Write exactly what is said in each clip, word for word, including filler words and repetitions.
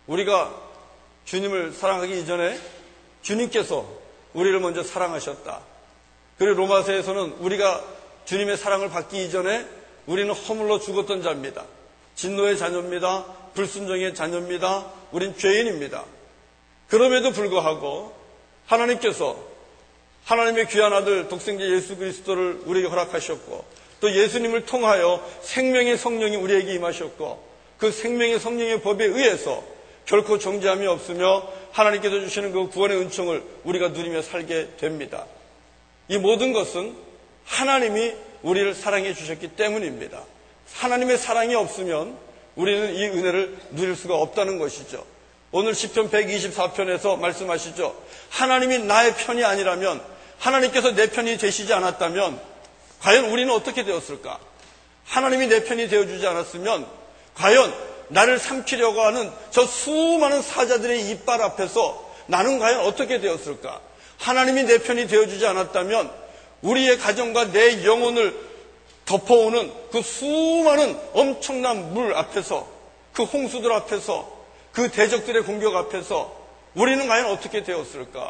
우리가 주님을 사랑하기 이전에 주님께서 우리를 먼저 사랑하셨다. 그리고 로마서에서는 우리가 주님의 사랑을 받기 이전에 우리는 허물로 죽었던 자입니다. 진노의 자녀입니다. 불순종의 자녀입니다. 우린 죄인입니다. 그럼에도 불구하고 하나님께서 하나님의 귀한 아들 독생자 예수 그리스도를 우리에게 허락하셨고 또 예수님을 통하여 생명의 성령이 우리에게 임하셨고 그 생명의 성령의 법에 의해서 결코 정죄함이 없으며 하나님께서 주시는 그 구원의 은총을 우리가 누리며 살게 됩니다. 이 모든 것은 하나님이 우리를 사랑해 주셨기 때문입니다. 하나님의 사랑이 없으면 우리는 이 은혜를 누릴 수가 없다는 것이죠. 오늘 시편 백이십사 편에서 말씀하시죠. 하나님이 나의 편이 아니라면, 하나님께서 내 편이 되시지 않았다면 과연 우리는 어떻게 되었을까? 하나님이 내 편이 되어주지 않았으면 과연 나를 삼키려고 하는 저 수많은 사자들의 이빨 앞에서 나는 과연 어떻게 되었을까? 하나님이 내 편이 되어주지 않았다면 우리의 가정과 내 영혼을 덮어오는 그 수많은 엄청난 물 앞에서, 그 홍수들 앞에서, 그 대적들의 공격 앞에서 우리는 과연 어떻게 되었을까?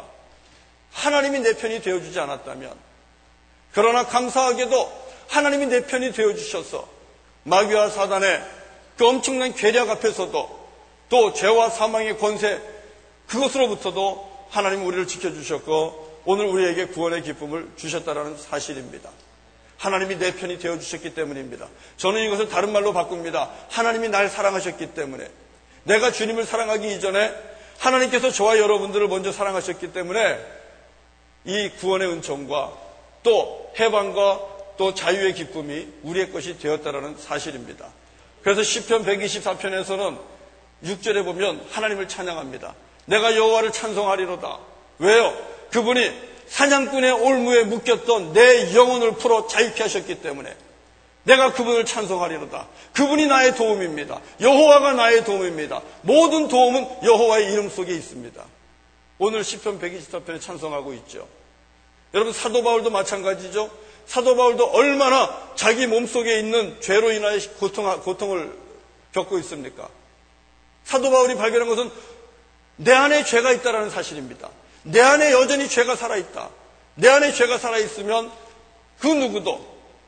하나님이 내 편이 되어주지 않았다면. 그러나 감사하게도 하나님이 내 편이 되어주셔서 마귀와 사단의 그 엄청난 괴력 앞에서도 또 죄와 사망의 권세, 그것으로부터도 하나님이 우리를 지켜주셨고 오늘 우리에게 구원의 기쁨을 주셨다는 사실입니다. 하나님이 내 편이 되어주셨기 때문입니다. 저는 이것을 다른 말로 바꿉니다. 하나님이 날 사랑하셨기 때문에, 내가 주님을 사랑하기 이전에 하나님께서 저와 여러분들을 먼저 사랑하셨기 때문에 이 구원의 은총과 또 해방과 또 자유의 기쁨이 우리의 것이 되었다는 사실입니다. 그래서 시편 백이십사 편에서는 육 절에 보면 하나님을 찬양합니다. 내가 여호와를 찬송하리로다. 왜요? 그분이 사냥꾼의 올무에 묶였던 내 영혼을 풀어 자유케 하셨기 때문에 내가 그분을 찬송하리로다. 그분이 나의 도움입니다. 여호와가 나의 도움입니다. 모든 도움은 여호와의 이름 속에 있습니다. 오늘 시편 백이십사 편에 찬송하고 있죠. 여러분, 사도 바울도 마찬가지죠. 사도 바울도 얼마나 자기 몸속에 있는 죄로 인하여 고통, 고통을 겪고 있습니까? 사도 바울이 발견한 것은 내 안에 죄가 있다는 사실입니다. 내 안에 여전히 죄가 살아있다. 내 안에 죄가 살아있으면 그 누구도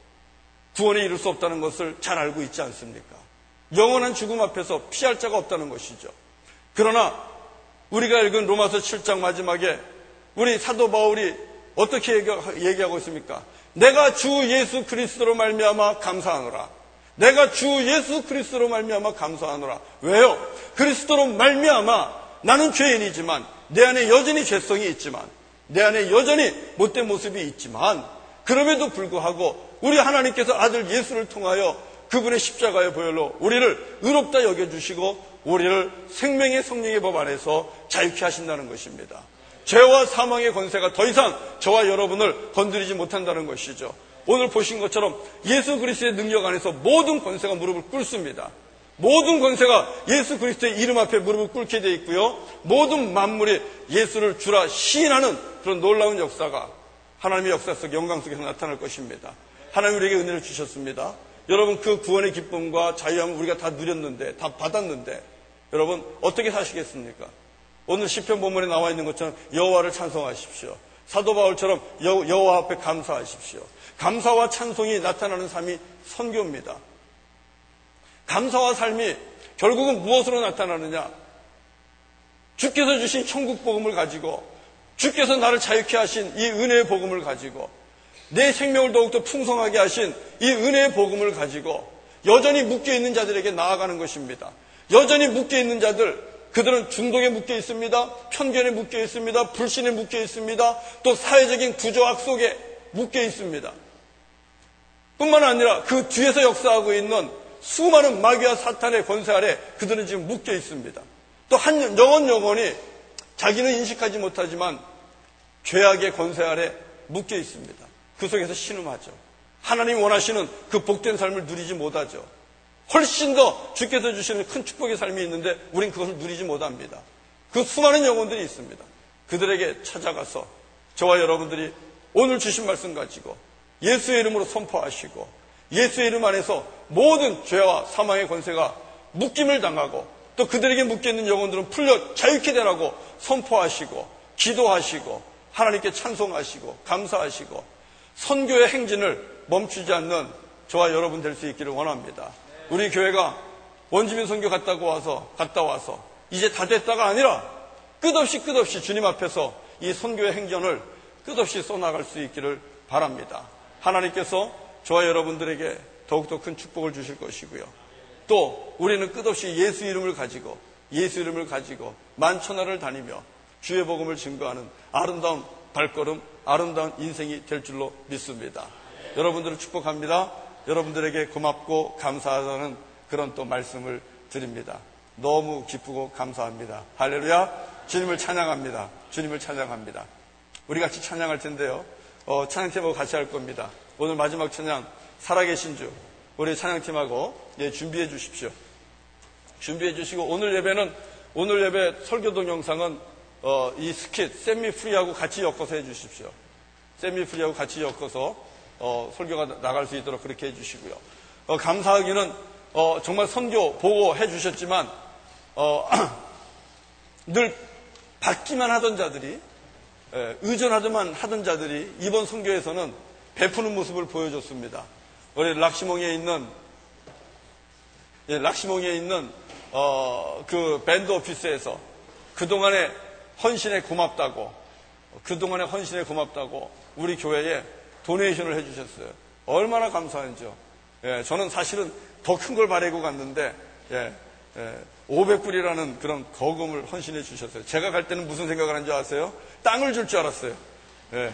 구원에 이룰 수 없다는 것을 잘 알고 있지 않습니까? 영원한 죽음 앞에서 피할 자가 없다는 것이죠. 그러나 우리가 읽은 로마서 칠 장 마지막에 우리 사도 바울이 어떻게 얘기하고 있습니까? 내가 주 예수 그리스도로 말미암아 감사하노라. 내가 주 예수 그리스도로 말미암아 감사하노라. 왜요? 그리스도로 말미암아 나는 죄인이지만 내 안에 여전히 죄성이 있지만 내 안에 여전히 못된 모습이 있지만 그럼에도 불구하고 우리 하나님께서 아들 예수를 통하여 그분의 십자가의 보혈로 우리를 의롭다 여겨주시고 우리를 생명의 성령의 법 안에서 자유케 하신다는 것입니다. 죄와 사망의 권세가 더 이상 저와 여러분을 건드리지 못한다는 것이죠. 오늘 보신 것처럼 예수 그리스도의 능력 안에서 모든 권세가 무릎을 꿇습니다. 모든 권세가 예수 그리스도의 이름 앞에 무릎을 꿇게 되어 있고요. 모든 만물이 예수를 주라 시인하는 그런 놀라운 역사가 하나님의 역사 속 영광 속에서 나타날 것입니다. 하나님 우리에게 은혜를 주셨습니다. 여러분, 그 구원의 기쁨과 자유함을 우리가 다 누렸는데, 다 받았는데 여러분 어떻게 사시겠습니까? 오늘 시편 본문에 나와 있는 것처럼 여호와를 찬송하십시오. 사도 바울처럼 여, 여호와 앞에 감사하십시오. 감사와 찬송이 나타나는 삶이 선교입니다. 감사와 삶이 결국은 무엇으로 나타나느냐? 주께서 주신 천국 복음을 가지고, 주께서 나를 자유케 하신 이 은혜의 복음을 가지고, 내 생명을 더욱더 풍성하게 하신 이 은혜의 복음을 가지고 여전히 묶여있는 자들에게 나아가는 것입니다. 여전히 묶여있는 자들, 그들은 중독에 묶여 있습니다. 편견에 묶여 있습니다. 불신에 묶여 있습니다. 또 사회적인 구조악 속에 묶여 있습니다. 뿐만 아니라 그 뒤에서 역사하고 있는 수많은 마귀와 사탄의 권세 아래 그들은 지금 묶여 있습니다. 또 한 영혼 영혼이 자기는 인식하지 못하지만 죄악의 권세 아래 묶여 있습니다. 그 속에서 신음하죠. 하나님이 원하시는 그 복된 삶을 누리지 못하죠. 훨씬 더 주께서 주시는 큰 축복의 삶이 있는데 우린 그것을 누리지 못합니다. 그 수많은 영혼들이 있습니다. 그들에게 찾아가서 저와 여러분들이 오늘 주신 말씀 가지고 예수의 이름으로 선포하시고 예수의 이름 안에서 모든 죄와 사망의 권세가 묶임을 당하고 또 그들에게 묶여있는 영혼들은 풀려 자유케 되라고 선포하시고 기도하시고 하나님께 찬송하시고 감사하시고 선교의 행진을 멈추지 않는 저와 여러분 될 수 있기를 원합니다. 우리 교회가 원주민 선교 갔다고 와서 갔다 와서 이제 다 됐다가 아니라 끝없이 끝없이 주님 앞에서 이 선교의 행전을 끝없이 쏘나갈 수 있기를 바랍니다. 하나님께서 저와 여러분들에게 더욱더 큰 축복을 주실 것이고요. 또 우리는 끝없이 예수 이름을 가지고 예수 이름을 가지고 만천하를 다니며 주의 복음을 증거하는 아름다운 발걸음, 아름다운 인생이 될 줄로 믿습니다. 여러분들을 축복합니다. 여러분들에게 고맙고 감사하다는 그런 또 말씀을 드립니다. 너무 기쁘고 감사합니다. 할렐루야. 주님을 찬양합니다. 주님을 찬양합니다. 우리 같이 찬양할 텐데요. 어, 찬양팀하고 같이 할 겁니다. 오늘 마지막 찬양 살아계신 주 우리 찬양팀하고 예, 준비해 주십시오. 준비해 주시고 오늘 예배는 오늘 예배 설교 동영상은 어, 이 스킷 셋미 프리하고 같이 엮어서 해 주십시오. 셋미 프리하고 같이 엮어서 어, 설교가 나갈 수 있도록 그렇게 해 주시고요. 어, 감사하기는 어, 정말 선교 보고 해 주셨지만 어, 늘 받기만 하던 자들이 예, 의존하더만 하던 자들이 이번 선교에서는 베푸는 모습을 보여줬습니다. 우리 락시몽에 있는 예, 락시몽에 있는 어, 그 밴드 오피스에서 그동안의 헌신에 고맙다고 그동안의 헌신에 고맙다고 우리 교회에 도네이션을 해주셨어요. 얼마나 감사한지요. 예, 저는 사실은 더 큰 걸 바라고 갔는데 예, 예, 오백 불이라는 그런 거금을 헌신해 주셨어요. 제가 갈 때는 무슨 생각을 한 줄 아세요? 땅을 줄 줄 알았어요. 예.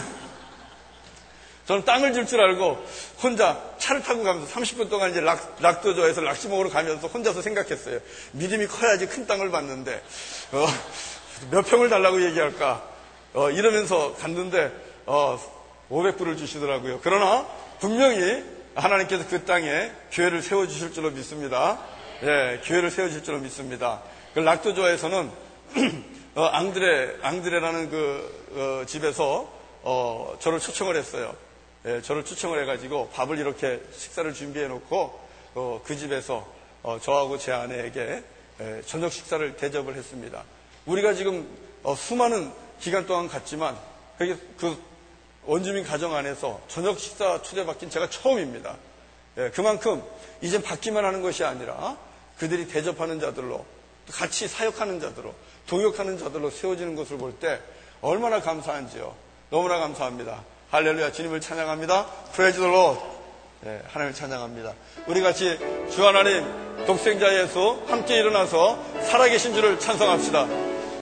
저는 땅을 줄 줄 알고 혼자 차를 타고 가면서 삼십 분 동안 이제 락, 락도저에서 락시몽으로 가면서 혼자서 생각했어요. 믿음이 커야지 큰 땅을 받는데 어, 몇 평을 달라고 얘기할까 어, 이러면서 갔는데 어, 오백 불을 주시더라고요. 그러나 분명히 하나님께서 그 땅에 교회를 세워주실 줄로 믿습니다. 예, 교회를 세워주실 줄로 믿습니다. 그 락도저에서는 어, 앙드레, 앙드레라는 그 어, 집에서 어, 저를 초청을 했어요. 예, 저를 초청을 해가지고 밥을 이렇게 식사를 준비해 놓고 어, 그 집에서 어, 저하고 제 아내에게 예, 저녁 식사를 대접을 했습니다. 우리가 지금 어, 수많은 기간 동안 갔지만 그게 그 원주민 가정 안에서 저녁 식사 초대받긴 제가 처음입니다. 예, 그만큼 이젠 받기만 하는 것이 아니라 그들이 대접하는 자들로 같이 사역하는 자들로 동역하는 자들로 세워지는 것을 볼 때 얼마나 감사한지요. 너무나 감사합니다. 할렐루야. 주님을 찬양합니다. Praise the Lord. 예, 하나님을 찬양합니다. 우리 같이 주 하나님 독생자 예수 함께 일어나서 살아계신 주를 찬송합시다.